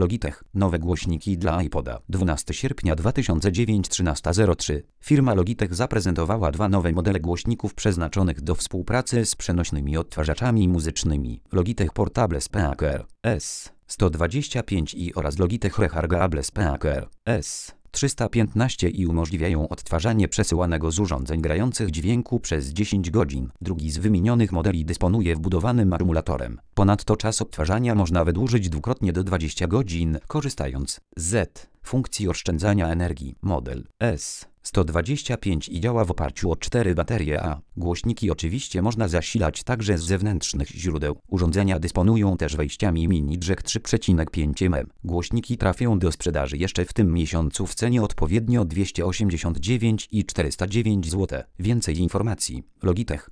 Logitech. Nowe głośniki dla iPoda. 12 sierpnia 2009 13:03. Firma Logitech zaprezentowała dwa nowe modele głośników przeznaczonych do współpracy z przenośnymi odtwarzaczami muzycznymi. Logitech Portable Speaker S125i oraz Logitech Rechargeable Speaker S315 i umożliwiają odtwarzanie przesyłanego z urządzeń grających dźwięku przez 10 godzin. Drugi z wymienionych modeli dysponuje wbudowanym akumulatorem. Ponadto czas odtwarzania można wydłużyć dwukrotnie do 20 godzin, korzystając z funkcji oszczędzania energii. Model S125 i działa w oparciu o 4 baterie A. Głośniki oczywiście można zasilać także z zewnętrznych źródeł. Urządzenia dysponują też wejściami mini jack 3,5 mm. Głośniki trafią do sprzedaży jeszcze w tym miesiącu w cenie odpowiednio 289 i 409 zł. Więcej informacji. Logitech.